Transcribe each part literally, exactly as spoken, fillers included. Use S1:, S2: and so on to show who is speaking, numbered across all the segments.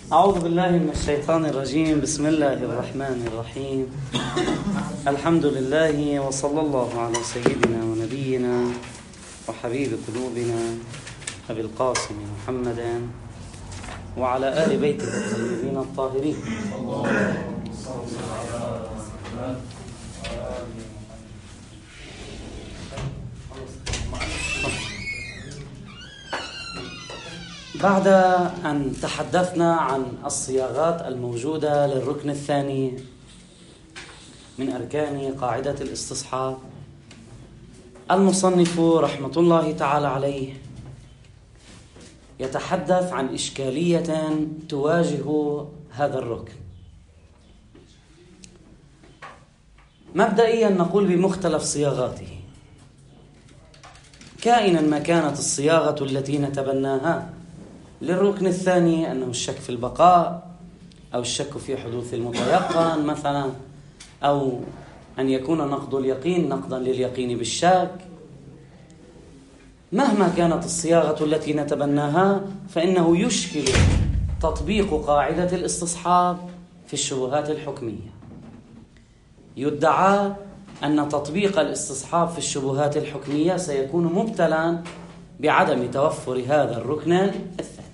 S1: أعوذ بالله من الشيطان الرجيم. بسم الله الرحمن الرحيم. الحمد لله وصلى الله على سيدنا ونبينا وحبيب قلوبنا أبي القاسم محمد وعلى آل بيته الطيبين الطاهرين. بعد أن تحدثنا عن الصياغات الموجودة للركن الثاني من أركان قاعدة الاستصحاب، المصنف رحمة الله تعالى عليه يتحدث عن إشكالية تواجه هذا الركن. مبدئيا نقول بمختلف صياغاته، كائنا ما كانت الصياغة التي نتبناها للركن الثاني، أنه الشك في البقاء أو الشك في حدوث المتيقن مثلا، أو أن يكون نقض اليقين نقضا لليقين بالشك. مهما كانت الصياغة التي نتبناها فإنه يشكل تطبيق قاعدة الاستصحاب في الشبهات الحكمية. يدعى أن تطبيق الاستصحاب في الشبهات الحكمية سيكون مبتلا بعدم توفر هذا الركن الثاني.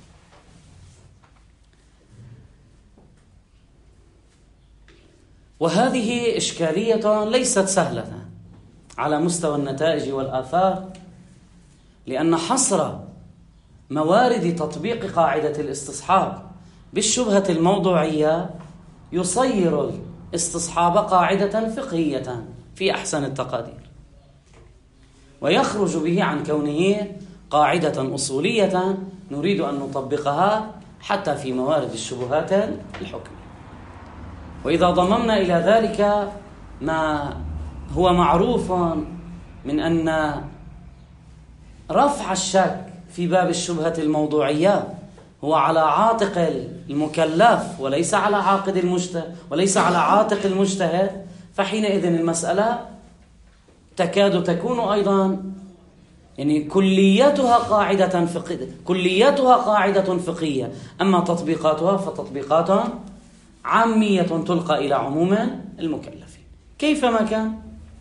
S1: وهذه إشكالية ليست سهلة على مستوى النتائج والآثار، لأن حصر موارد تطبيق قاعدة الاستصحاب بالشبهة الموضوعية يصير الاستصحاب قاعدة فقهية في أحسن التقادير، ويخرج به عن كونه قاعدة أصولية نريد أن نطبقها حتى في موارد الشبهات الحكمية. وإذا ضممنا إلى ذلك ما هو معروف من أن رفع الشك في باب الشبهة الموضوعية هو على عاتق المكلف وليس على عاقد المجتهد وليس على عاتق المجتهد، فحينئذ المسألة تكاد تكون أيضا يعني كليتها قاعدة فقهية كليتها قاعدة فقهية، أما تطبيقاتها فتطبيقات عامية تلقى إلى عموم المكلفين. كيفما كان،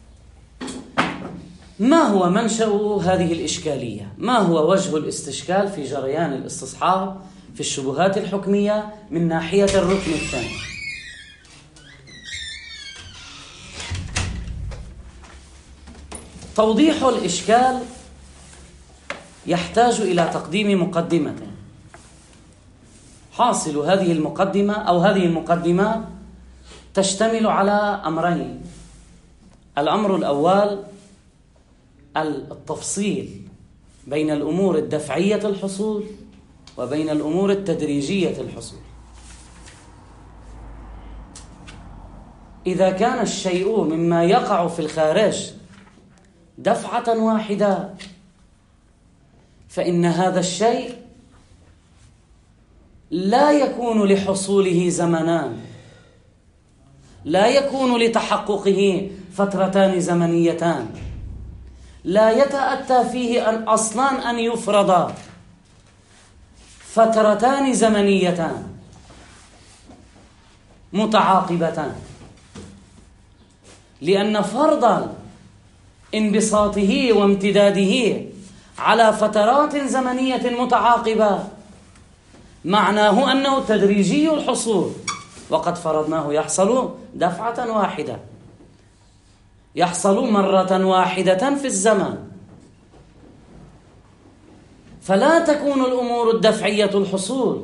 S1: ما هو منشأ هذه الإشكالية؟ ما هو وجه الاستشكال في جريان الاستصحاب في الشبهات الحكمية من ناحية الركن الثاني؟ توضيح الإشكال يحتاج إلى تقديم مقدمة. حاصل هذه المقدمة أو هذه المقدمة تشتمل على أمرين. الأمر الأول التفصيل بين الأمور الدفعية الحصول وبين الأمور التدريجية الحصول. إذا كان الشيء مما يقع في الخارج دفعة واحدة فإن هذا الشيء لا يكون لحصوله زمنان، لا يكون لتحققه فترتان زمنيتان، لا يتأتى فيه أن أصلا أن يفرض فترتان زمنيتان متعاقبتان، لأن فرض انبساطه وامتداده على فترات زمنية متعاقبة معناه أنه تدريجي الحصول، وقد فرضناه يحصل دفعة واحدة، يحصل مرة واحدة في الزمن. فلا تكون الأمور الدفعية الحصول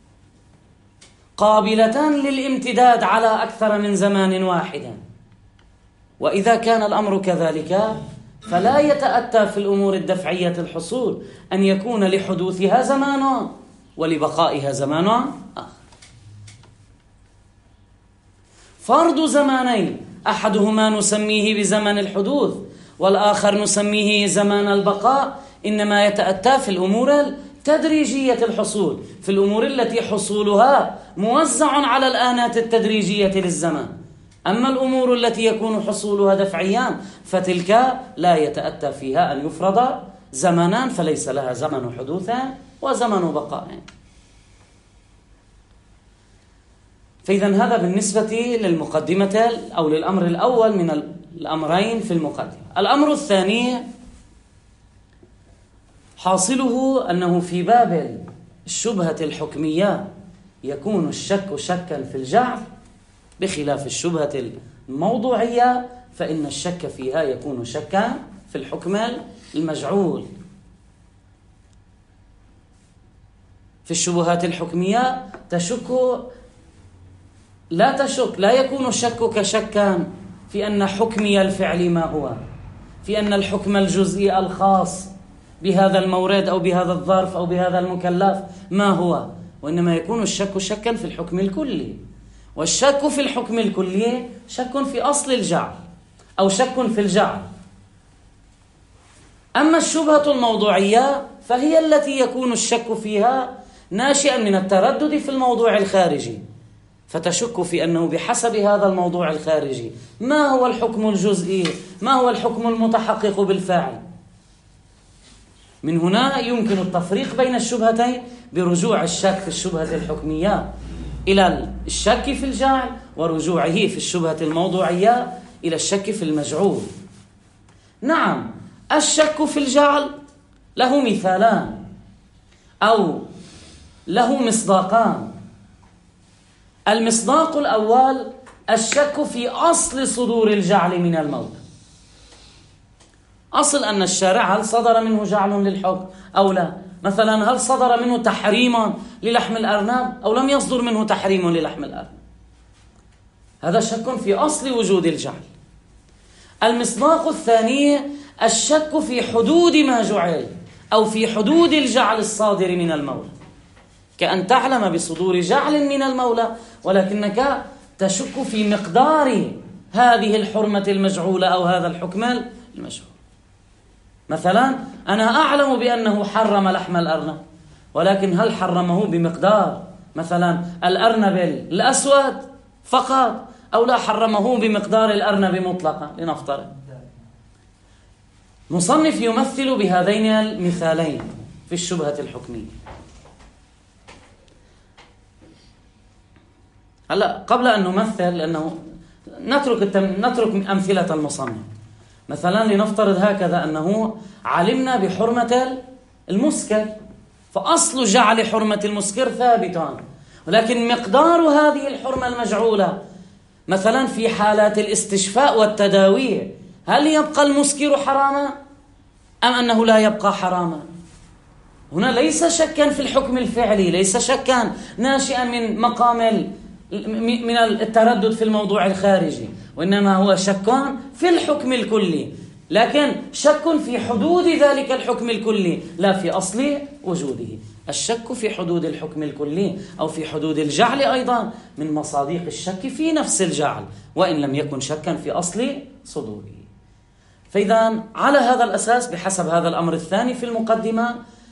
S1: قابلة للامتداد على أكثر من زمان واحد. وإذا كان الأمر كذلك فلا يتأتى في الأمور الدفعية الحصول أن يكون لحدوثها زمان ولبقائها زمان آخر. فرض زمانين أحدهما نسميه بزمن الحدوث والآخر نسميه زمان البقاء إنما يتأتى في الأمور التدريجية الحصول، في الأمور التي حصولها موزع على الآنات التدريجية للزمان. أما الأمور التي يكون حصولها دفعيا فتلك لا يتأتى فيها أن يفرض زمنان، فليس لها زمن حدوث وزمن بقاء. فإذا هذا بالنسبة للمقدمة أو للأمر الأول من الأمرين في المقدمة. الأمر الثاني حاصله أنه في باب الشبهة الحكمية يكون الشك شكا في الجعل، بخلاف الشبهة الموضوعية فإن الشك فيها يكون شكا في الحكم المجعول. في الشبهات الحكمية تشك لا تشك لا يكون شكك شكا في أن حكمي الفعل ما هو، في أن الحكم الجزئي الخاص بهذا المورد أو بهذا الظرف أو بهذا المكلف ما هو، وإنما يكون الشك شكا في الحكم الكلي. والشك في الحكم الكلي شك في أصل الجعل أو شك في الجعل. أما الشبهة الموضوعية فهي التي يكون الشك فيها ناشئا من التردد في الموضوع الخارجي، فتشك في أنه بحسب هذا الموضوع الخارجي ما هو الحكم الجزئي، ما هو الحكم المتحقق بالفاعل. من هنا يمكن التفريق بين الشبهتين برجوع الشك في الشبهة الحكمية إلى الشك في الجعل، ورجوعه في الشبهة الموضوعية إلى الشك في المجعول. نعم، الشك في الجعل له مثالان أو له مصداقان. المصداق الأول الشك في أصل صدور الجعل من المولى. أصل أن الشارع هل صدر منه جعل للحكم أو لا؟ مثلا هل صدر منه تحريم للحم الأرنب أو لم يصدر منه تحريم للحم الأرنب؟ هذا شك في أصل وجود الجعل. المصداق الثاني الشك في حدود ما جعل أو في حدود الجعل الصادر من المولى، كأن تعلم بصدور جعل من المولى ولكنك تشك في مقدار هذه الحرمة المجعولة أو هذا الحكم المجعول. مثلا أنا أعلم بأنه حرم لحم الأرنب، ولكن هل حرمه بمقدار مثلا الأرنب الأسود فقط أو لا حرمه بمقدار الأرنب مطلقا لنفترض؟ مصنف يمثل بهذين المثالين في الشبهة الحكمية. هلا قبل أن نمثل لأنه نترك التم... نترك أمثلة المصنف. مثلا لنفترض هكذا أنه علمنا بحرمة المسكر، فأصل جعل حرمة المسكر ثابتا، ولكن مقدار هذه الحرمة المجعولة مثلا في حالات الاستشفاء والتداوي هل يبقى المسكر حراما أم أنه لا يبقى حراما؟ هنا ليس شكا في الحكم الفعلي، ليس شكا ناشئا من مقام من التردد في الموضوع الخارجي، وإنما هو شك في الحكم الكلي، لكن شك في حدود ذلك الحكم الكلي لا في أصل وجوده. الشك في حدود الحكم الكلي أو في حدود الجعل أيضا من مصادق الشك في نفس الجعل وإن لم يكن شكا في أصل صدوره. فإذا على هذا الأساس بحسب هذا الأمر الثاني في المقدمة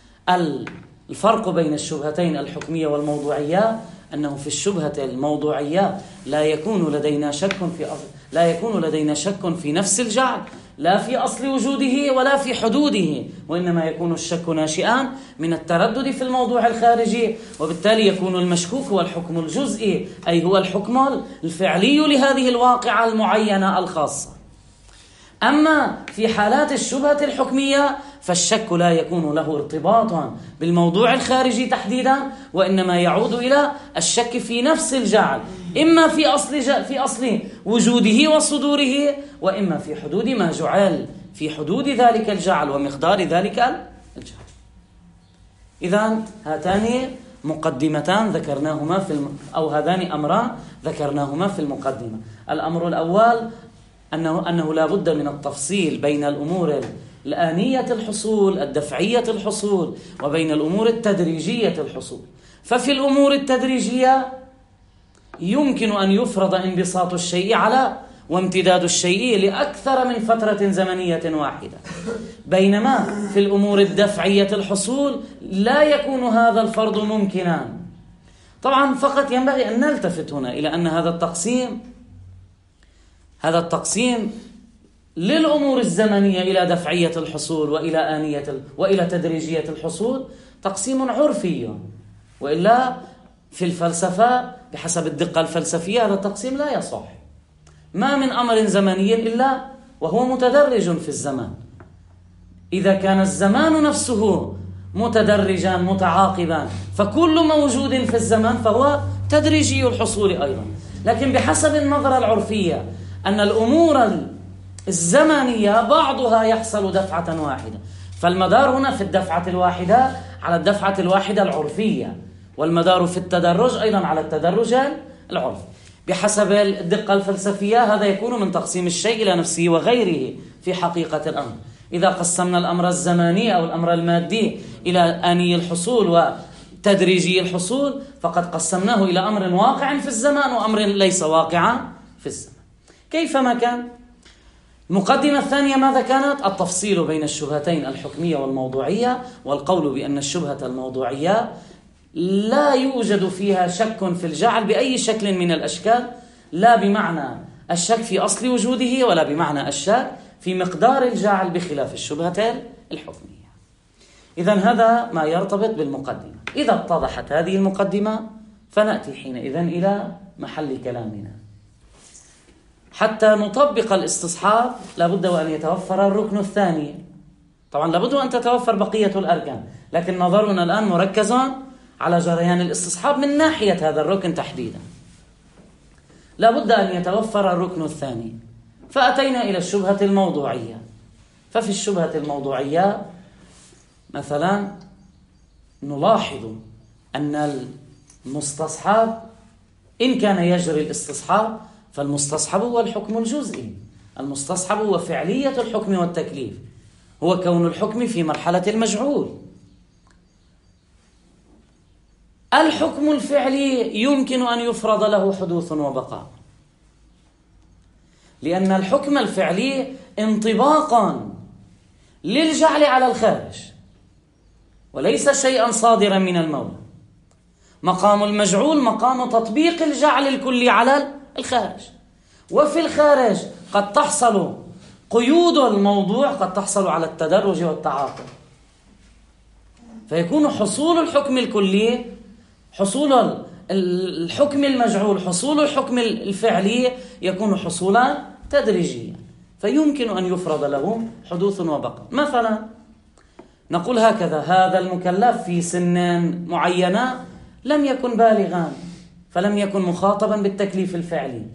S1: الفرق بين الشبهتين الحكمية والموضوعية أنه في الشبهة الموضوعية لا يكون لدينا شك في أصل لا يكون لدينا شك في نفس الجعل لا في أصل وجوده ولا في حدوده، وإنما يكون الشك ناشئا من التردد في الموضوع الخارجي، وبالتالي يكون المشكوك هو الحكم الجزئي أي هو الحكم الفعلي لهذه الواقعة المعينة الخاصة. أما في حالات الشبهة الحكمية فالشك لا يكون له ارتباطا بالموضوع الخارجي تحديدا، وإنما يعود إلى الشك في نفس الجعل، إما في أصل في أصل وجوده وصدوره، وإما في حدود ما جعل، في حدود ذلك الجعل ومقدار ذلك الجعل. إذن هاتان مقدمتان ذكرناهما في الم... أو هذان أمران ذكرناهما في المقدمة. الأمر الأول أنه أنه لا بد من التفصيل بين الأمور الآنية الحصول الدفعية الحصول وبين الأمور التدريجية الحصول. ففي الأمور التدريجية يمكن أن يفرض انبساط الشيء على وامتداد الشيء لأكثر من فترة زمنية واحدة، بينما في الأمور الدفعية الحصول لا يكون هذا الفرض ممكنا. طبعا فقط ينبغي أن نلتفت هنا إلى أن هذا التقسيم هذا التقسيم للأمور الزمنية إلى دفعية الحصول وإلى آنية وإلى تدريجية الحصول تقسيم عرفي، وإلا في الفلسفة بحسب الدقة الفلسفية هذا التقسيم لا يصح. ما من أمر زمني إلا وهو متدرج في الزمان. إذا كان الزمان نفسه متدرجا متعاقبا فكل موجود في الزمان فهو تدريجي الحصول أيضا. لكن بحسب النظرة العرفية أن الأمور الزمنية بعضها يحصل دفعة واحدة، فالمدار هنا في الدفعة الواحدة على الدفعة الواحدة العرفية، والمدار في التدرج أيضا على التدرج العرفي. بحسب الدقة الفلسفية هذا يكون من تقسيم الشيء إلى نفسه وغيره في حقيقة الأمر. إذا قسمنا الأمر الزماني أو الأمر المادي إلى آني الحصول وتدريجي الحصول فقد قسمناه إلى أمر واقع في الزمان وأمر ليس واقعا في الزمان. كيفما كان، المقدمة الثانية ماذا كانت؟ التفصيل بين الشبهتين الحكمية والموضوعية، والقول بأن الشبهة الموضوعية لا يوجد فيها شك في الجعل بأي شكل من الأشكال، لا بمعنى الشك في أصل وجوده ولا بمعنى الشك في مقدار الجعل بخلاف الشبهة الحكمية. إذن هذا ما يرتبط بالمقدمة. إذا اتضحت هذه المقدمة فنأتي حينئذ إلى محل كلامنا. حتى نطبق الاستصحاب لابد وأن يتوفر الركن الثاني. طبعا لابد أن تتوفر بقية الأركان، لكن نظرنا الآن مركز على جريان الاستصحاب من ناحية هذا الركن تحديدا. لابد أن يتوفر الركن الثاني. فأتينا إلى الشبهة الموضوعية. ففي الشبهة الموضوعية مثلا نلاحظ أن المستصحب إن كان يجري الاستصحاب فالمستصحب هو الحكم الجزئي. المستصحب هو فعلية الحكم والتكليف، هو كون الحكم في مرحلة المجعول. الحكم الفعلي يمكن أن يفرض له حدوث وبقاء، لأن الحكم الفعلي انطباقا للجعل على الخارج وليس شيئا صادرا من المولى. مقام المجعول مقام تطبيق الجعل الكلي على الخارج، وفي الخارج قد تحصل قيود الموضوع، قد تحصل على التدرج والتعاقب، فيكون حصول الحكم الكلي، حصول الحكم المجعول، حصول الحكم الفعلي يكون حصولا تدريجيا، فيمكن أن يفرض له حدوث وبقاء. مثلا نقول هكذا: هذا المكلف في سن معينة لم يكن بالغا فلم يكن مخاطبا بالتكليف الفعلي،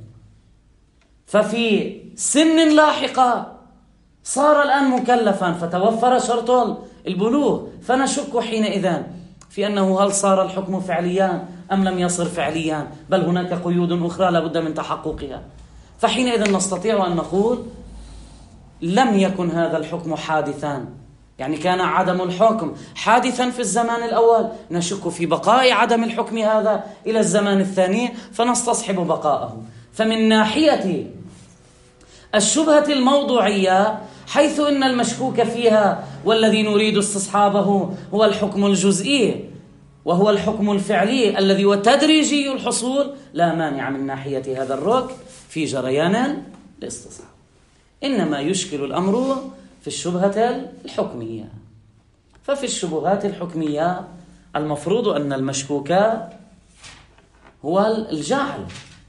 S1: ففي سن لاحقة صار الآن مكلفا فتوفر شرط البلوغ، فنشك حينئذ في أنه هل صار الحكم فعليا أم لم يصر فعليا، بل هناك قيود أخرى لابد من تحققها. فحينئذ نستطيع أن نقول لم يكن هذا الحكم حادثا، يعني كان عدم الحكم حادثا في الزمان الأول، نشك في بقاء عدم الحكم هذا إلى الزمان الثاني فنستصحب بقاءه. فمن ناحية الشبهة الموضوعية، حيث إن المشكوك فيها والذي نريد استصحابه هو الحكم الجزئي وهو الحكم الفعلي الذي هو تدريجي الحصول، لا مانع من ناحية هذا الركن في جريان الاستصحاب. إنما يشكل الأمر في الشبهة الحكمية. ففي الشبهات الحكمية المفروض أن المشكوك هو الجعل.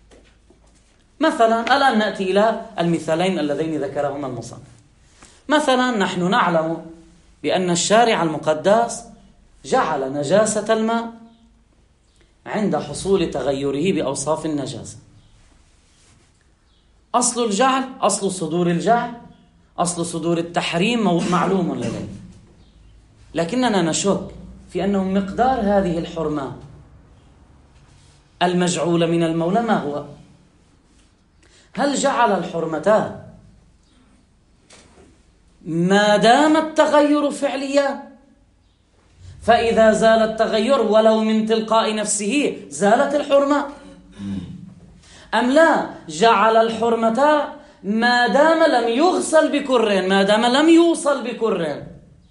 S1: مثلا الآن نأتي إلى المثالين اللذين ذكرهما المصنف. مثلا نحن نعلم بأن الشارع المقدس جعل نجاسة الماء عند حصول تغيره بأوصاف النجاسة. أصل الجعل، أصل صدور الجعل، أصل صدور التحريم معلوم لدينا، لكننا نشك في أنه مقدار هذه الحرمة المجعولة من المولى ما هو. هل جعل الحرمة ما دام التغير فعليا، فإذا زال التغير ولو من تلقاء نفسه زالت الحرمة، أم لا جعل الحرمة ما دام لم يغسل بكر، ما دام لم يوصل بكر،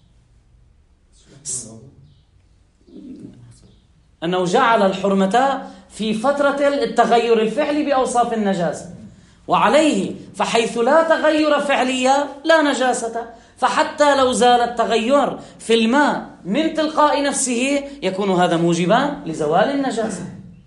S1: أنه جعل الحرمة في فترة التغير الفعلي بأوصاف النجاسة، وعليه فحيث لا تغير فعليا لا نجاسة، فحتى لو زال التغير في الماء من تلقاء نفسه يكون هذا موجبا لزوال النجاسة.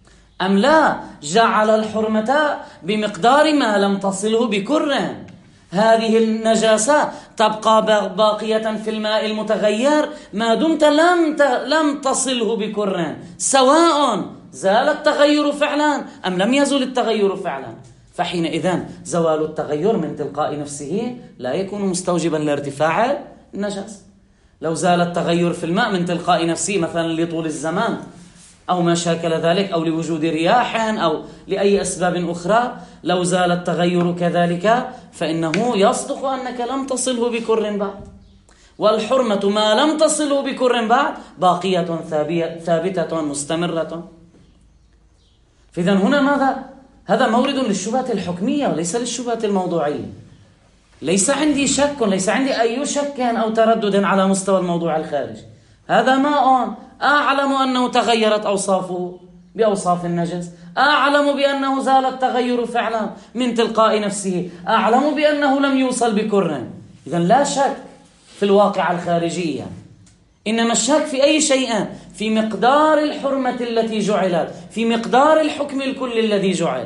S1: أم لا جعل الحرمة بمقدار ما لم تصله بكر. هذه النجاسة تبقى باقية في الماء المتغير ما دمت لم لم تصله بكر، سواء زال التغير فعلا أم لم يزل التغير فعلا. فحينئذ زوال التغير من تلقاء نفسه لا يكون مستوجبا لارتفاع النجاسة. لو زال التغير في الماء من تلقاء نفسه مثلا لطول الزمان أو ما شاكل ذلك أو لوجود رياح أو لأي أسباب أخرى، لو زال التغير كذلك فإنه يصدق أنك لم تصله بكر بعد. والحرمة ما لم تصله بكر بعد باقية ثابتة مستمرة. فإذا هنا ماذا؟ هذا مورد للشبهة الحكمية وليس للشبهة الموضوعية. ليس عندي شك، ليس عندي أي شك أو تردد على مستوى الموضوع الخارجي. هذا ماء أعلم أنه تغيرت أوصافه بأوصاف النجس، أعلم بأنه زال التغير فعلا من تلقاء نفسه، أعلم بأنه لم يوصل بكر. إذن لا شك في الواقع الخارجية، إنما الشك في أي شيء؟ في مقدار الحرمة التي جعلت، في مقدار الحكم الكلي الذي جعل.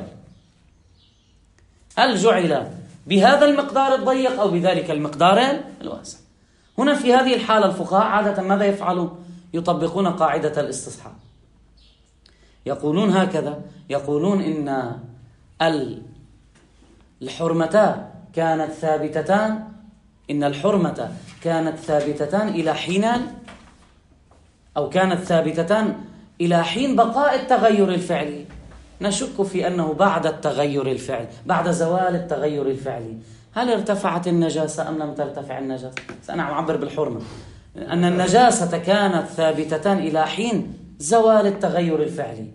S1: هل جعل بهذا المقدار الضيق أو بذلك المقدار الواسع؟ هنا في هذه الحالة الفقهاء عادة ماذا يفعلون؟ يطبقون قاعدة الاستصحاب. يقولون هكذا، يقولون إن الحرمتان كانت ثابتتان إن الحرمة كانت ثابتتان إلى حين أو كانت ثابتتان إلى حين بقاء التغير الفعلي. نشك في أنه بعد التغير الفعلي، بعد زوال التغير الفعلي، هل ارتفعت النجاسة أم لم ترتفع النجاسة؟ أنا عم أعبر بالحرمة، أن النجاسة كانت ثابتتان إلى حين زوال التغير الفعلي،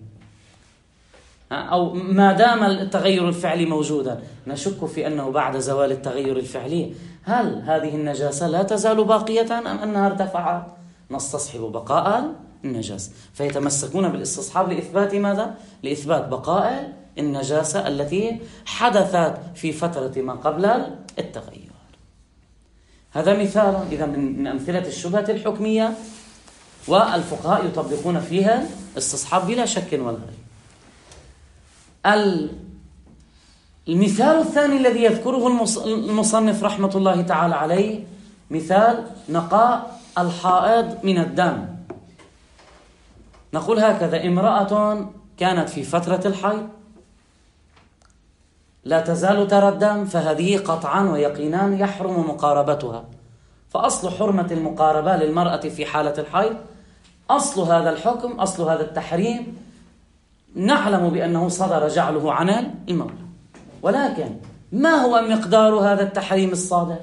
S1: أو ما دام التغير الفعلي موجودا. نشك في أنه بعد زوال التغير الفعلي هل هذه النجاسة لا تزال باقية أم أنها ارتفعت؟ نستصحب بقاء النجاسة، فيتمسكون بالاستصحاب لإثبات ماذا؟ لإثبات بقاء النجاسة التي حدثت في فترة ما قبل التغير. هذا مثال إذا من أمثلة الشبهة الحكمية، والفقهاء يطبقون فيها استصحاب بلا شك ولا ريب. المثال الثاني الذي يذكره المصنف رحمة الله تعالى عليه مثال نقاء الحائض من الدم. نقول هكذا: امرأة كانت في فترة الحيض لا تزال ترى الدم، فهذه قطعا ويقينا يحرم مقاربتها. فأصل حرمة المقاربة للمرأة في حالة الحيض، أصل هذا الحكم، أصل هذا التحريم، نعلم بأنه صدر جعله عن المولى. ولكن ما هو مقدار هذا التحريم الصادر؟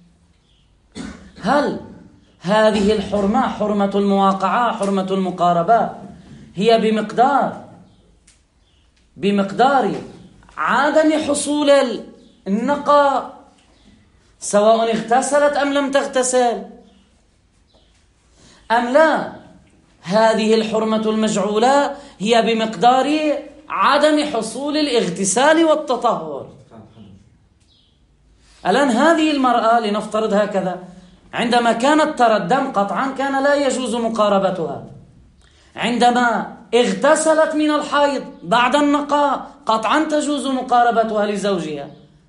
S1: هل هذه الحرمة، حرمة المواقعة، حرمة المقاربة، هي بمقدار بمقدار عدم حصول النقاء سواء اغتسلت أم لم تغتسل، أم لا هذه الحرمة المجعولة هي بمقدار عدم حصول الاغتسال والتطهر؟ الآن هذه المرأة لنفترض هكذا، عندما كانت ترى الدم قطعا كان لا يجوز مقاربتها، عندما اغتسلت من الحيض بعد النقاء قطعا تجوز مقاربتها لزوجها،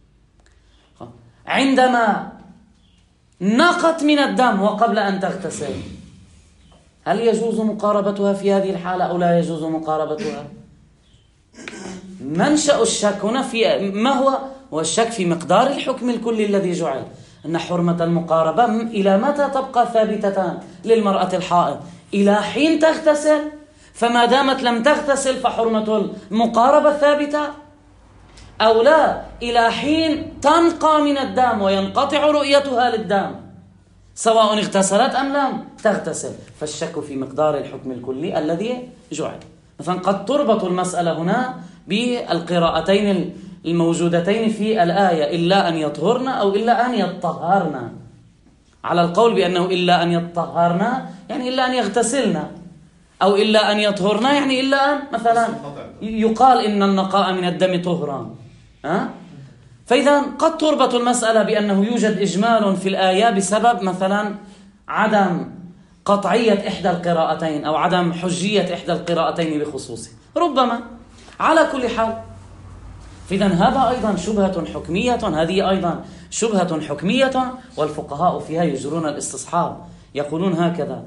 S1: عندما نقت من الدم وقبل أن تغتسل هل يجوز مقاربتها في هذه الحالة أو لا يجوز مقاربتها؟ منشأ الشك هنا في ما هو؟ هو الشك في مقدار الحكم الكلي الذي جعل، أن حرمة المقاربة إلى متى تبقى ثابتتان للمرأة الحائض؟ إلى حين تغتسل، فما دامت لم تغتسل فحرمة المقاربة ثابتة، أو لا إلى حين تنقى من الدم وينقطع رؤيتها للدم سواء اغتسلت أم لم تغتسل. فالشك في مقدار الحكم الكلي الذي جعل. مثلا قد تربط المسألة هنا بالقراءتين الموجودتين في الآية: إلا أن يطهرن أو إلا أن يطهرن، على القول بأنه إلا أن يطهرن يعني إلا أن يغتسلن، أو إلا أن يطهرن يعني إلا أن مثلا يقال إن النقاء من الدم طهران. أه؟ فإذا قد تربط المسألة بأنه يوجد إجمال في الآية بسبب مثلا عدم قطعية إحدى القراءتين أو عدم حجية إحدى القراءتين بخصوصه، ربما على كل حال، إذا هذا أيضا شبهة حكمية، هذه أيضا شبهة حكمية، والفقهاء فيها يجرون الاستصحاب، يقولون هكذا: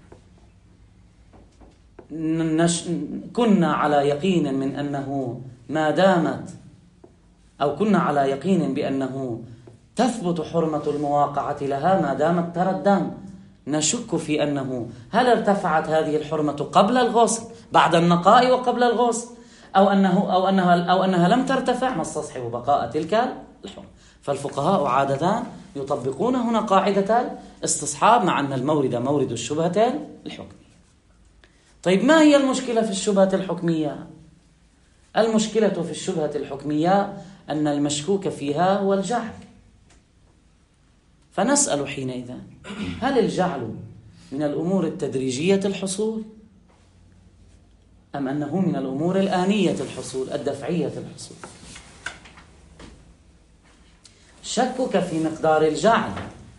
S1: كنا على يقين من أنه ما دامت أو كنا على يقين بأنه تثبت حرمة المواقعة لها ما دامت ترى الدم، نشك في أنه هل ارتفعت هذه الحرمة قبل الغسل بعد النقاء وقبل الغسل، أو أنه أو أنها أو أنها لم ترتفع، نستصحب بقاء تلك الحرمة. فالفقهاء عادة يطبقون هنا قاعدة الاستصحاب، مع أن المورد مورد الشبهة الحكمية. طيب، ما هي المشكلة في الشبهة الحكمية؟ المشكلة في الشبهة الحكمية أن المشكوك فيها هو الجعل. فنسأل حينئذ: هل الجعل من الأمور التدريجية الحصول، أم أنه من الأمور الآنية الحصول الدفعية الحصول؟ شكك في مقدار الجعل،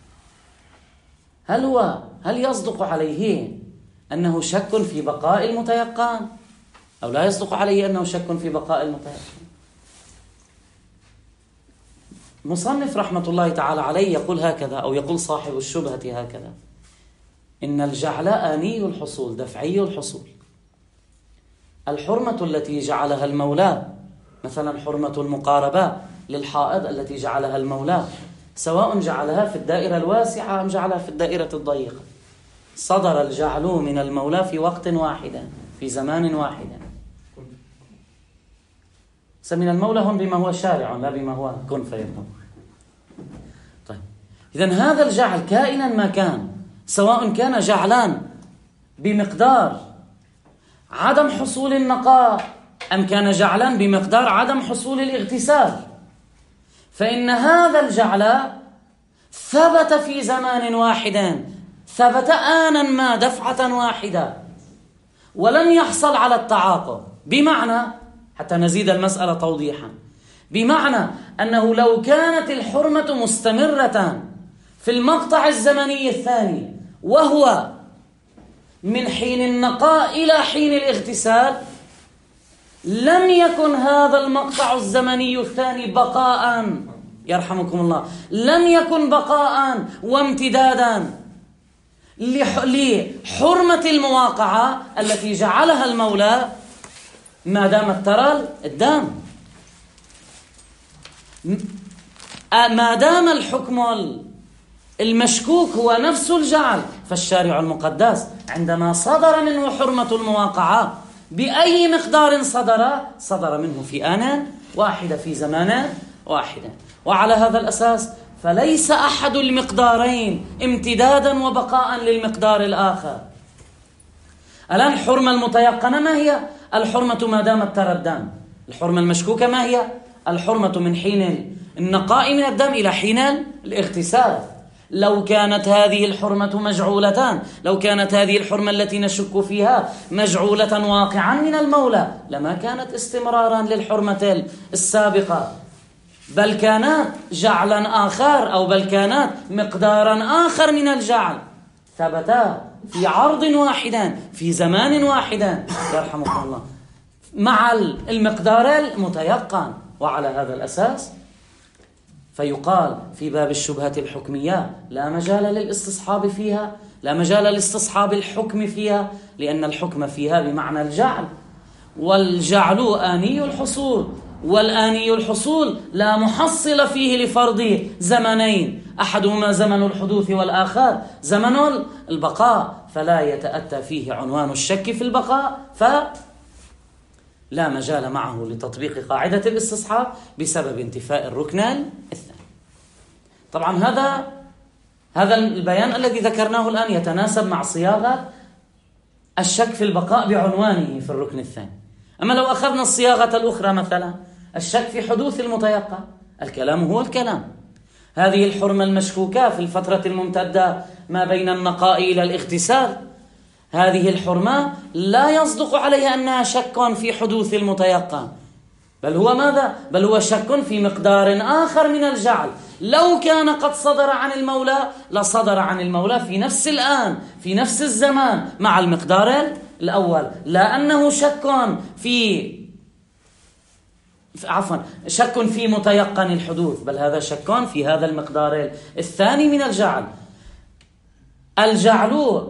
S1: هل هو هل يصدق عليه أنه شك في بقاء المتيقن، أو لا يصدق عليه أنه شك في بقاء المتيقن؟ مصنف رحمة الله تعالى عليه يقول هكذا، أو يقول صاحب الشبهة هكذا: إن الجعل آني الحصول دفعي الحصول. الحرمة التي جعلها المولى، مثلا حرمة المقاربة للحائض التي جعلها المولى، سواء جعلها في الدائرة الواسعة أم جعلها في الدائرة الضيقة، صدر الجعل من المولى في وقت واحد في زمان واحد. سمين المولى هون بما هو شارع لا بما هو كن فيكون. طيب، إذن هذا الجعل كائنا ما كان، سواء كان جعلان بمقدار عدم حصول النقاء أم كان جعلان بمقدار عدم حصول الاغتسال، فإن هذا الجعل ثبت في زمان واحد، ثبت آنا ما دفعة واحدة، ولم يحصل على التعاقب. بمعنى، حتى نزيد المسألة توضيحا، بمعنى أنه لو كانت الحرمة مستمرة في المقطع الزمني الثاني، وهو من حين النقاء إلى حين الاغتسال، لم يكن هذا المقطع الزمني الثاني بقاء، يرحمكم الله، لم يكن بقاء وامتدادا لحرمة المواقعة التي جعلها المولى ما دامت ترى الدم. ما دام الحكم المشكوك هو نفس الجعل، فالشارع المقدس عندما صدر منه حرمة المواقعة بأي مقدار صدر صدر منه في آن واحدة في زمان واحد. وعلى هذا الأساس فليس أحد المقدارين امتدادا وبقاء للمقدار الآخر. الآن الحرمة المتيقنة ما هي؟ الحرمة ما دامت ترى الدم. الحرمة المشكوكة ما هي؟ الحرمة من حين النقاء من الدم إلى حين الاغتسال. لو كانت هذه الحرمة مجعولتان، لو كانت هذه الحرمة التي نشك فيها مجعولة واقعا من المولى، لما كانت استمرارا للحرمة السابقة، بل كانت جعلا آخر، أو بل كانت مقدارا آخر من الجعل، ثبتا في عرض واحد في زمان واحد، يرحمكم الله، مع المقدار المتيقن. وعلى هذا الأساس فيقال في باب الشبهة الحكمية لا مجال للاستصحاب فيها، لا مجال لاستصحاب الحكم فيها، لأن الحكم فيها بمعنى الجعل، والجعل آني الحصول، والآني الحصول لا محصل فيه لفرض زمنين، أحدهما زمن الحدوث والآخر زمن البقاء، فلا يتأتى فيه عنوان الشك في البقاء، فلا مجال معه لتطبيق قاعدة الاستصحاب بسبب انتفاء الركن الثاني. طبعا هذا هذا البيان الذي ذكرناه الآن يتناسب مع صياغة الشك في البقاء بعنوانه في الركن الثاني. أما لو أخذنا الصياغة الأخرى، مثلا الشك في حدوث المتيقن، الكلام هو الكلام. هذه الحرمة المشكوكة في الفترة الممتدة ما بين النقاء إلى الاغتسال، هذه الحرمة لا يصدق عليها أنها شك في حدوث المتيقن، بل هو ماذا؟ بل هو شك في مقدار آخر من الجعل. لو كان قد صدر عن المولى لصدر عن المولى في نفس الآن في نفس الزمان مع المقدار الأول، لا أنه شك في عفوا شك في متيقن الحدوث، بل هذا شك في هذا المقدار الثاني من الجعل. الجعل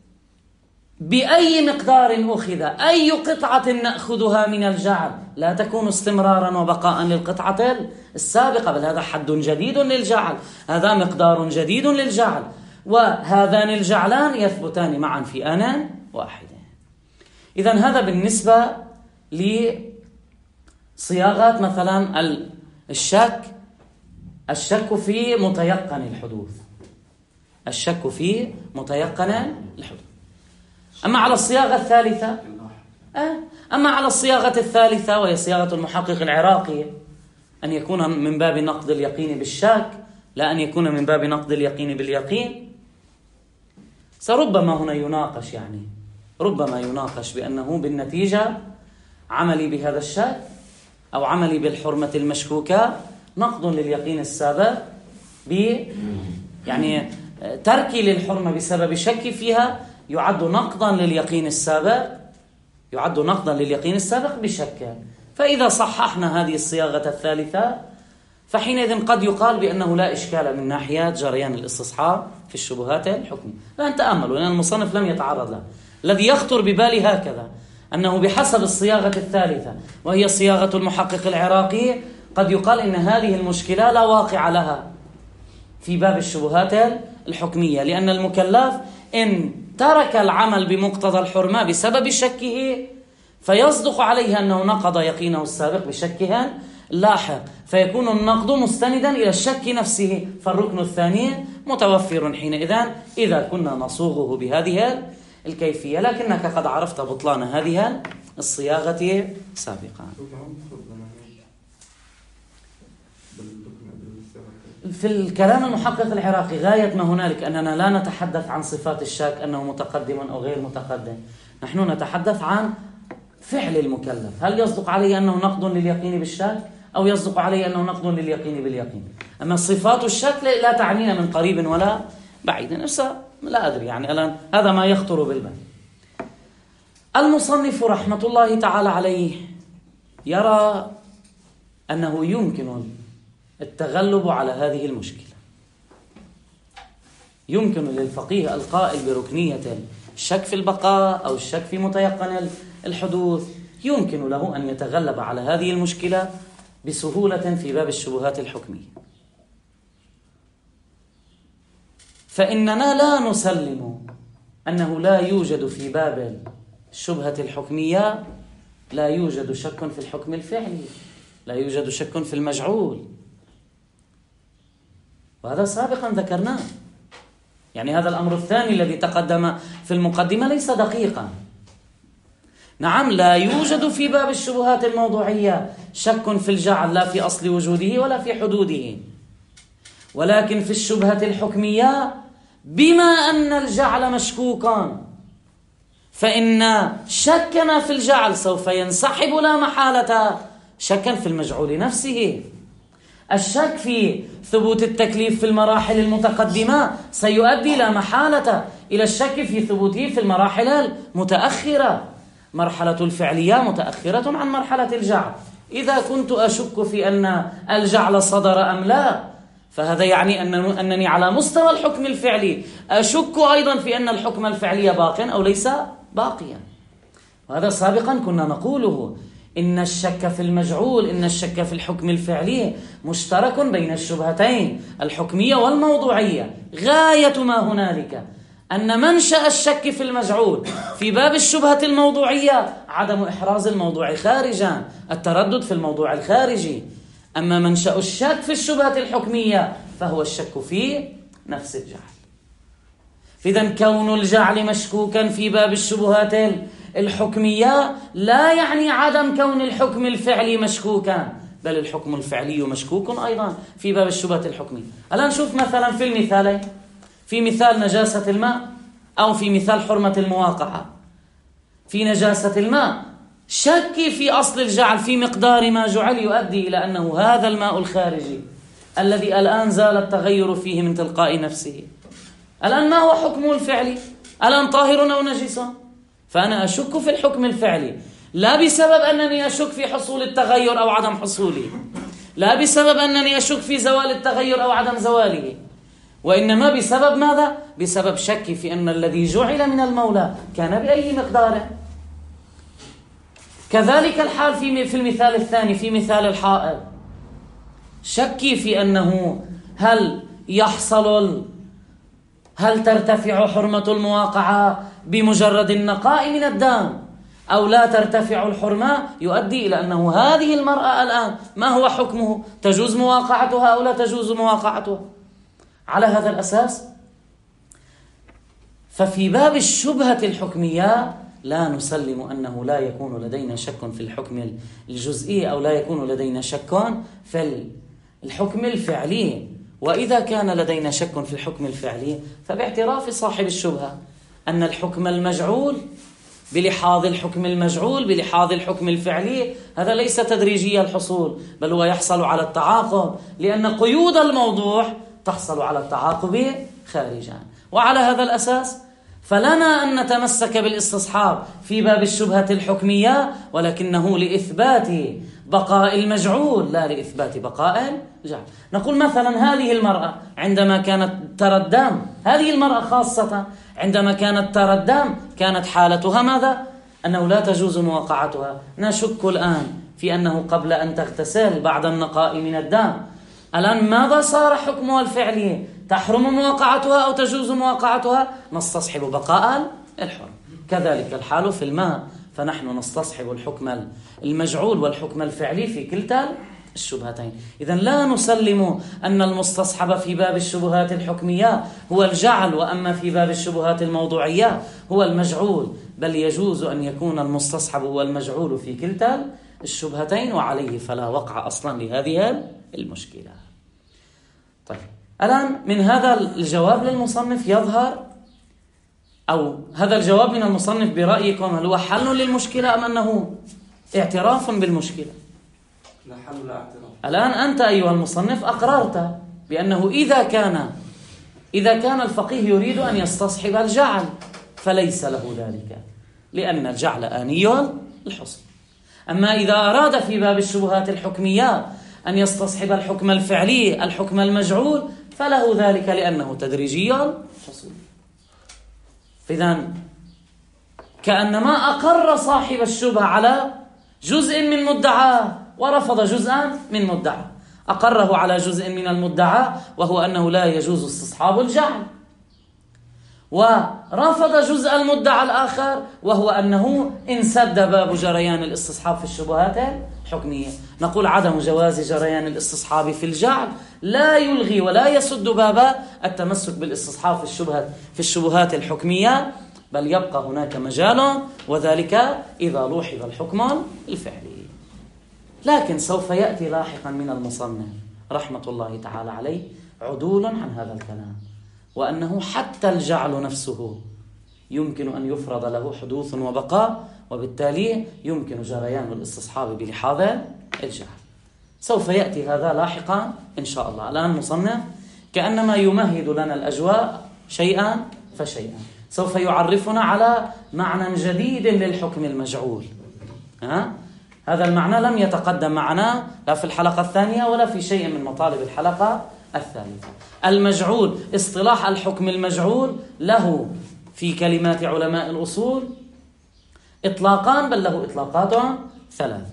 S1: بأي مقدار أخذ، أي قطعة نأخذها من الجعل لا تكون استمرارا وبقاء للقطعة السابقة، بل هذا حد جديد للجعل، هذا مقدار جديد للجعل، وهذان الجعلان يثبتان معا في آن واحد. إذن هذا بالنسبة لصياغات مثلا الشك، الشك في متيقن الحدوث، الشك في متيقن الحدوث. أما على الصياغة الثالثة أما على الصياغة الثالثة وهي صياغة المحقق العراقي، أن يكون من باب نقد اليقين بالشك لا أن يكون من باب نقد اليقين باليقين، سربما هنا يناقش، يعني ربما يناقش بأنه بالنتيجة عملي بهذا الشك أو عملي بالحرمة المشكوكة نقد لليقين السابق، ب يعني تركي للحرمة بسبب شك فيها يعد نقضا لليقين السابق، يعد نقضا لليقين السابق بشك. فإذا صححنا هذه الصياغة الثالثة فحينئذ قد يقال بأنه لا إشكال من ناحية جريان الاستصحاب في الشبهات الحكمية. لا تأملوا لأن المصنف لم يتعرض له. الذي يخطر ببالي هكذا أنه بحسب الصياغة الثالثة وهي صياغة المحقق العراقي قد يقال إن هذه المشكلة لا واقع لها في باب الشبهات الحكمية، لأن المكلف إن ترك العمل بمقتضى الحرمة بسبب شكه فيصدق عليه أنه نقض يقينه السابق بشكها لاحق، فيكون النقض مستندا إلى الشك نفسه، فالركن الثاني متوفر حينئذ إذا كنا نصوغه بهذه الكيفية. لكنك قد عرفت بطلان هذه الصياغة سابقا. في الكلام المحقق العراقي غاية ما هنالك أننا لا نتحدث عن صفات الشك أنه متقدم أو غير متقدم، نحن نتحدث عن فعل المكلف، هل يصدق عليه أنه نقض لليقين بالشك أو يصدق عليه أنه نقض لليقين باليقين. أما صفات الشك لا تعنينا من قريب ولا بعيد، نفسه لا أدري، يعني الآن هذا ما يخطر بالبال. المصنف رحمة الله تعالى عليه يرى أنه يمكن التغلب على هذه المشكلة، يمكن للفقيه القائل بركنية الشك في البقاء أو الشك في متيقن الحدوث، يمكن له أن يتغلب على هذه المشكلة بسهولة في باب الشبهات الحكمية. فإننا لا نسلم أنه لا يوجد في باب الشبهة الحكمية لا يوجد شك في الحكم الفعلي، لا يوجد شك في المجعول، وهذا سابقا ذكرناه. يعني هذا الأمر الثاني الذي تقدم في المقدمة ليس دقيقا. نعم لا يوجد في باب الشبهات الموضوعية شك في الجعل لا في أصل وجوده ولا في حدوده، ولكن في الشبهة الحكمية بما أن الجعل مشكوكا فإن شكنا في الجعل سوف ينسحب لا محالة شكا في المجعول نفسه. الشك في ثبوت التكليف في المراحل المتقدمة سيؤدي لا محالة إلى الشك في ثبوته في المراحل المتأخرة. مرحلة الفعلية متأخرة عن مرحلة الجعل. إذا كنت أشك في أن الجعل صدر أم لا فهذا يعني أنني على مستوى الحكم الفعلي أشك أيضا في أن الحكم الفعلي باق أو ليس باقيا. وهذا سابقا كنا نقوله، إن الشك في المجعول، إن الشك في الحكم الفعلي مشترك بين الشبهتين الحكمية والموضوعية. غاية ما هنالك أن منشأ الشك في المجعول في باب الشبهة الموضوعية عدم إحراز الموضوع خارجا، التردد في الموضوع الخارجي. أما منشأ الشك في الشبهة الحكمية فهو الشك في نفس الجعل. فإذا كون الجعل مشكوكا في باب الشبهات الحكمية لا يعني عدم كون الحكم الفعلي مشكوكا، بل الحكم الفعلي مشكوك أيضا في باب الشبهة الحكمية. الآن نشوف مثلا في المثالين، في مثال نجاسة الماء أو في مثال حرمة المواقعة. في نجاسة الماء شك في أصل الجعل في مقدار ما جعل يؤدي إلى أنه هذا الماء الخارجي الذي الآن زال التغير فيه من تلقاء نفسه، الآن ما هو حكمه الفعلي؟ الآن طاهر أو نجس؟ فأنا أشك في الحكم الفعلي لا بسبب أنني أشك في حصول التغير أو عدم حصوله، لا بسبب أنني أشك في زوال التغير أو عدم زواله، وإنما بسبب ماذا؟ بسبب شكي في أن الذي جعل من المولى كان بأي مقدار. كذلك الحال في في المثال الثاني، في مثال الحائض، شكي في أنه هل يحصل هل ترتفع حرمة المواقعة بمجرد النقاء من الدم أو لا ترتفع الحرمة، يؤدي إلى أنه هذه المرأة الآن ما هو حكمه؟ تجوز مواقعتها أو لا تجوز مواقعتها؟ على هذا الأساس ففي باب الشبهة الحكمية لا نسلم أنه لا يكون لدينا شك في الحكم الجزئي أو لا يكون لدينا شك في الحكم الفعلي. وإذا كان لدينا شك في الحكم الفعلي فباعتراف صاحب الشبهة أن الحكم المجعول بلحاظ الحكم المجعول بلحاظ الحكم الفعلي هذا ليس تدريجي الحصول، بل هو يحصل على التعاقب، لأن قيود الموضوع تحصل على التعاقب خارجا. وعلى هذا الأساس فلنا أن نتمسك بالاستصحاب في باب الشبهة الحكمية، ولكنه لإثبات بقاء المجعول لا لإثبات بقاء الجعل. نقول مثلا هذه المرأة عندما كانت ترى الدم، هذه المرأة خاصة عندما كانت ترى الدم كانت حالتها ماذا؟ أنه لا تجوز مواقعتها. نشك الآن في أنه قبل أن تغتسل بعد النقاء من الدم الآن ماذا صار حكمها الفعلي؟ تحرم مواقعتها أو تجوز مواقعتها؟ نستصحب بقاء الحرم. كذلك الحال في الماء، فنحن نستصحب الحكم المجعول والحكم الفعلي في كلتا الشبهتين. إذن لا نسلم أن المستصحب في باب الشبهات الحكمية هو الجعل، وأما في باب الشبهات الموضوعية هو المجعول، بل يجوز أن يكون المستصحب والمجعول في كلتا الشبهتين، وعليه فلا وقع أصلا لهذه المشكلة. طيب الآن من هذا الجواب للمصنف يظهر، أو هذا الجواب من المصنف برأيكم هل هو حل للمشكلة أم أنه اعتراف بالمشكلة؟
S2: لا حل لا اعتراف.
S1: الآن أنت أيها المصنف أقررت بأنه إذا كان إذا كان الفقيه يريد أن يستصحب الجعل فليس له ذلك، لأن الجعل آني الحصول. أما إذا أراد في باب الشبهات الحكمية أن يستصحب الحكم الفعلي الحكم المجعول فله ذلك، لأنه تدريجي الحصول. إذن كأنما أقر صاحب الشبهة على جزء من مدعاه ورفض جزءا من مدعاه. أقره على جزء من المدعى وهو أنه لا يجوز استصحاب الجعل، ورفض جزء المدعى الآخر وهو أنه انسد باب جريان الاستصحاب في الشبهات الحكمية. نقول عدم جواز جريان الاستصحاب في الجعل لا يلغي ولا يسد باب التمسك بالاستصحاب في الشبهات في الشبهات الحكمية، بل يبقى هناك مجال، وذلك إذا لوحظ الحكم الفعلي. لكن سوف يأتي لاحقا من المصنف رحمة الله تعالى عليه عدول عن هذا الكلام، وأنه حتى الجعل نفسه يمكن أن يفرض له حدوث وبقاء، وبالتالي يمكن جريان الاستصحاب بلحاظ الجعل. سوف يأتي هذا لاحقا إن شاء الله. الآن مصنف كأنما يمهد لنا الأجواء شيئا فشيئا، سوف يعرفنا على معنى جديد للحكم المجعول. ها؟ هذا المعنى لم يتقدم معنا لا في الحلقة الثانية ولا في شيء من مطالب الحلقة الثالثة. المجعول، اصطلاح الحكم المجعول له في كلمات علماء الأصول إطلاقان، بل له إطلاقات ثلاثة.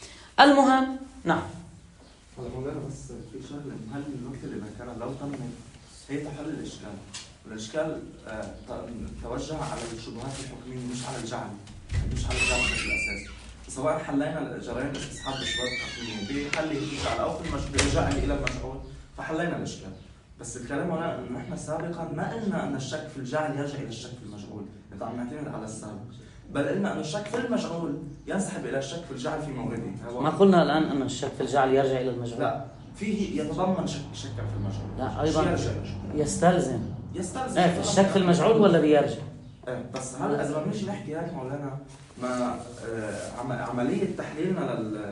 S1: المهم نعم.
S2: هذا مولانا بس في شغله، هل الوقت اللي ذكرها لو تم هي تحل الإشكال، والإشكال آه توجه على الشبهات الحكمية مش على الجعل، مش على الجعل بشكل أساسي. سواء حلينا جريان الاستصحاب بالشبهات الحكمية بحل الجعل أو في الجعل إلى المجعول فحلينا الإشكال. بس الكلام هنا إن إحنا سابقا ما قلنا أن الشك في الجعل يرجع إلى الشك في المجعول، إذا عم نعتمد على السابق، بل قلنا أن الشك في المجعول ينسحب إلى الشك في الجعل في مورده.
S1: ما قلنا الآن أن الشك في الجعل يرجع إلى المجعول؟
S2: لا، فيه يتضمن شك شك في المجعول.
S1: لا أيضا يستلزم
S2: يستلزم
S1: إيه الشك في المجعول ولا بيرجع؟
S2: إيه بس هلا إذا بدنا نيجي نحكي هيك مولانا ما آه عملية تحليلنا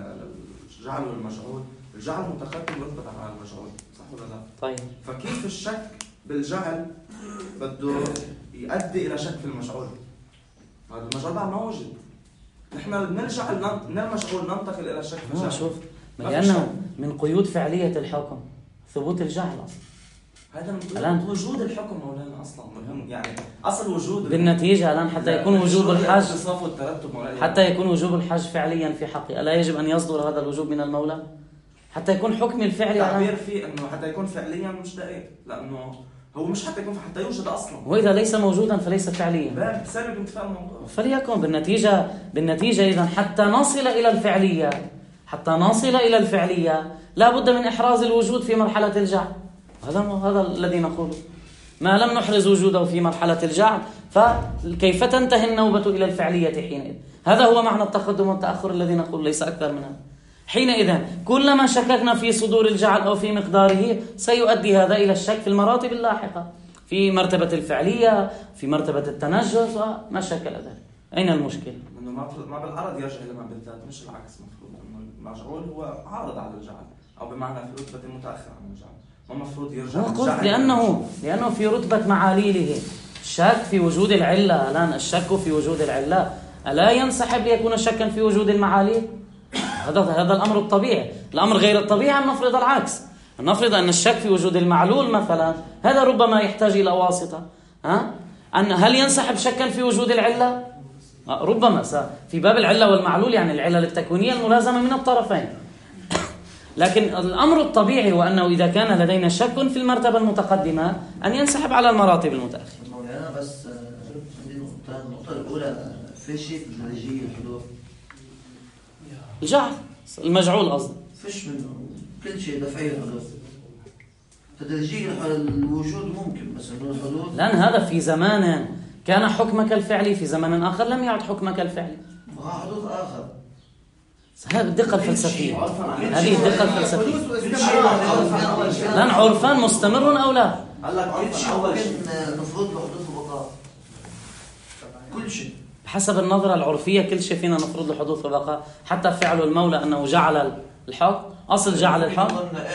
S2: للجعل والمجعول، الجعل متقدم رتبة على المجعول، صح ولا لا؟
S1: طيب
S2: فكيف الشك بالجعل بده يؤدي إلى شك في المجعول؟ هذا المجعول بعد ما وجد. نحن بنرجع من المجعول ننتقل الى الشك في الجعل.
S1: شوف، لانه من قيود فعليه الحكم ثبوت الجعل.
S2: هذا من وجود الحكم مولانا اصلا، يعني اصل وجود
S1: بالنتيجه الان حتى يكون وجوب الحج
S2: والترتب
S1: حتى يكون وجوب الحج فعليا في حقي، الا يجب ان يصدر هذا الوجوب من المولى حتى يكون حكم الفعلي.
S2: التعبير فيه انه حتى يكون فعليا مش دقيق، لانه هو مش حتى يكون حتى يوجد اصلا،
S1: واذا ليس موجودا فليس فعليا.
S2: لا بسبب انتفاء الموضوع.
S1: فليكن بالنتيجه بالنتيجه اذا حتى نصل الى الفعليه حتى نصل الى الفعليه لا بد من احراز الوجود في مرحله الجعل. هذا هذا الذي نقوله. ما لم نحرز وجوده في مرحله الجعل فكيف تنتهي النوبه الى الفعليه حينئذ؟ هذا هو معنى التقدم والتاخر الذي نقول، ليس اكثر من هذا. حينئذ كلما شككنا في صدور الجعل أو في مقداره سيؤدي هذا إلى الشك في المراتب اللاحقة، في مرتبة الفعلية، في مرتبة التنجس وما شكل ذلك. أين المشكلة؟
S2: إنه ما بالعرض يرجع إلى ما بالذات، مش العكس. مفروض إنه المجعول هو عارض على الجعل، أو بمعنى في رتبة متأخرة عن الجعل، ما مفروض يرجع
S1: للجعل. لأنه لأنه في رتبة معاليله الشك في وجود العلة. الآن الشك في وجود العلة ألا ينسحب ليكون شكا في وجود المعاليل؟ هذا هذا الأمر الطبيعي. الأمر غير الطبيعي أن نفرض العكس، أن نفرض أن الشك في وجود المعلول مثلا هذا ربما يحتاج إلى واسطة. ها؟ أن هل ينسحب شكا في وجود العلة؟ ربما في باب العلة والمعلول، يعني العلة التكوينية الملازمة من الطرفين. لكن الأمر الطبيعي هو أنه إذا كان لدينا شك في المرتبة المتقدمة أن ينسحب على المراتب المتأخرة.
S3: مولانا بس النقطة الأولى في شيء في تدريجية الحدوث
S1: الجعل المجعول قصدي
S3: فيش منه، كل شيء دفعي الحدوث. تدريجية الوجود ممكن، بس انه الحدوث
S1: لأن هذا في زمان كان حكمك الفعلي، في زمن آخر لم يعد حكمك الفعلي.
S3: ما حدوث آخر.
S1: هذه الدقة الفلسفية، هذه الدقة الفلسفية. لأن عرفان مستمر أو لا؟
S3: كل شيء ممكن نفرض له حدوث وبقاء، كل شيء
S1: حسب النظرة العرفية كل شيء فينا نفرض له حدوث وبقاء، حتى فعل المولى أنه جعل الحق. أصل جعل الحق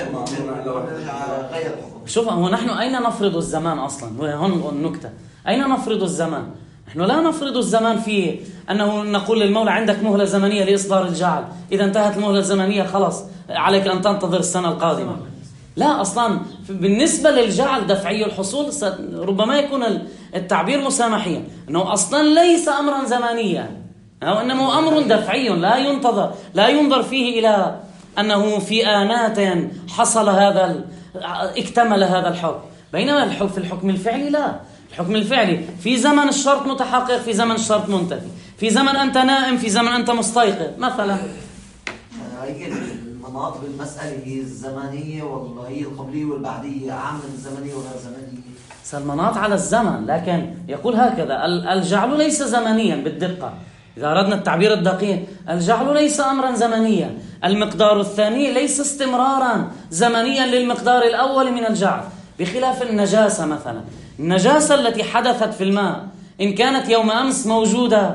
S1: شوف، هو نحن أين نفرض الزمان أصلا؟ هون النكتة، أين نفرض الزمان؟ نحن لا نفرض الزمان في أنه نقول للمولى عندك مهلة زمنية لإصدار الجعل، إذا انتهت المهلة الزمنية خلاص عليك أن تنتظر السنة القادمة. لا، أصلا بالنسبة للجعل دفعي الحصول ربما يكون التعبير مسامحيا، أنه أصلا ليس أمرا زمانيا، وإنما أمر دفعي لا ينتظر، لا ينظر فيه إلى أنه في آنات حصل هذا اكتمل هذا الحكم. بينما الحكم في الحكم الفعلي لا، الحكم الفعلي في زمن الشرط متحقق، في زمن الشرط منتفي، في زمن أنت نائم، في زمن أنت مستيقظ مثلا.
S3: هي المناطق المسألة هي الزمنية ولا هي القبلية والبعدية، عامل الزمنية وغير زمنية؟
S1: المناط على الزمن، لكن يقول هكذا: الجعل ليس زمنيا بالدقة. إذا أردنا التعبير الدقيق، الجعل ليس أمرا زمنيا. المقدار الثاني ليس استمرارا زمنيا للمقدار الأول من الجعل، بخلاف النجاسة مثلا. النجاسة التي حدثت في الماء إن كانت يوم أمس موجودة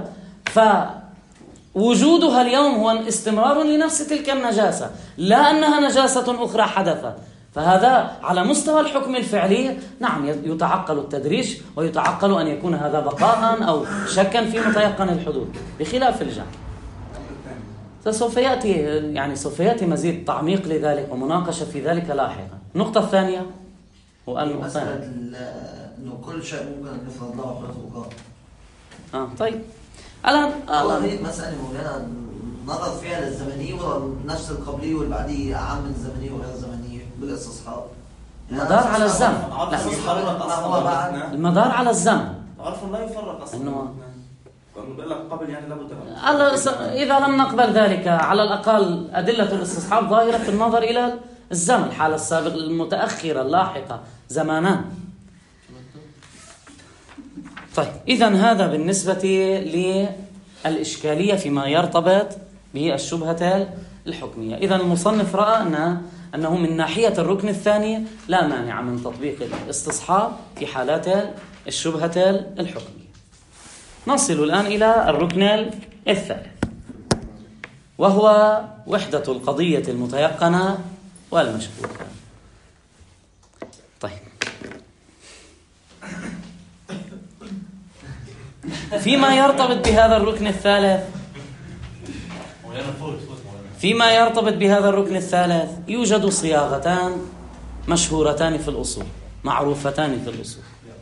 S1: فوجودها اليوم هو استمرار لنفس تلك النجاسة، لا أنها نجاسة أخرى حدثت. فهذا على مستوى الحكم الفعلي نعم يتعقل التدريج، ويتعقل أن يكون هذا بقاء أو شكا في متيقن الحدوث، بخلاف الجعل. سوف يأتي يعني سوف يأتي مزيد تعميق لذلك ومناقشة في ذلك لاحقا. النقطة الثانية هو
S3: مسألة إنه كل شيء ممكن أن يفرض له حدوث وبقاء.
S1: آه طيب الآن
S3: هذه مسألة مولانا نظر فيها للزمنية ولا نفس القبلية والبعدية عام من الزمنية وغير الزمنية بالاستصحاب؟
S1: المدار على الزمن. المدار على الزمن.
S2: عرفا لا يفرق أصلا. إنه بقول لك قبل يعني لابد.
S1: إذا لم نقبل ذلك على الأقل أدلة الاستصحاب ظاهرة في النظر إلى الزمن، الحالة السابقة المتأخرة اللاحقة زمانان. طيب إذن هذا بالنسبة للإشكالية فيما يرتبط بالشبهة الحكمية. إذن المصنف رأى أن أنه من ناحية الركن الثاني لا مانع من تطبيق الاستصحاب في حالات الشبهة الحكمية. نصل الآن إلى الركن الثالث، وهو وحدة القضية المتيقنة والمشكوكة. طيب فيما يرتبط بهذا الركن الثالث فيما يرتبط بهذا الركن الثالث يوجد صياغتان مشهورتان في الأصول، معروفتان في الأصول.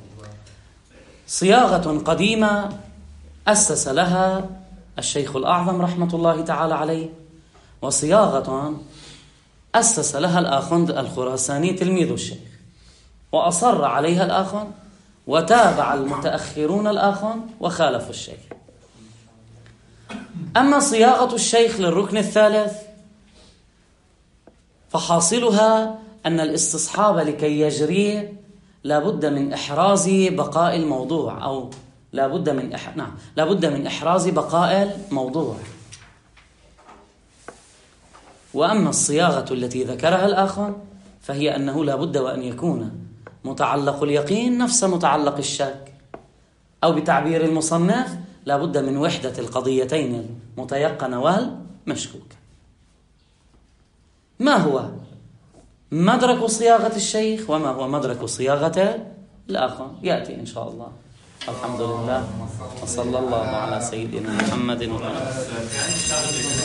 S1: صياغة قديمة أسس لها الشيخ الأعظم رحمة الله تعالى عليه، وصياغة أسس لها الآخوند الخراساني تلميذ الشيخ وأصر عليها الآخوند، وتابع المتأخرون الآخوند وخالفوا الشيخ. أما صياغة الشيخ للركن الثالث فحاصلها أن الاستصحاب لكي يجري لابد من إحراز بقاء الموضوع، أو لابد من إح... نعم لابد من إحراز بقاء الموضوع. وأما الصياغة التي ذكرها الآخر فهي أنه لابد وأن يكون متعلق اليقين نفس متعلق الشك، أو بتعبير المصنف لابد من وحدة القضيتين المتيقنة والمشكوكة. ما هو مدرك صياغة الشيخ وما هو مدرك صياغة الآخر يأتي إن شاء الله. الحمد لله وصلى الله على سيدنا محمد وعلى آله.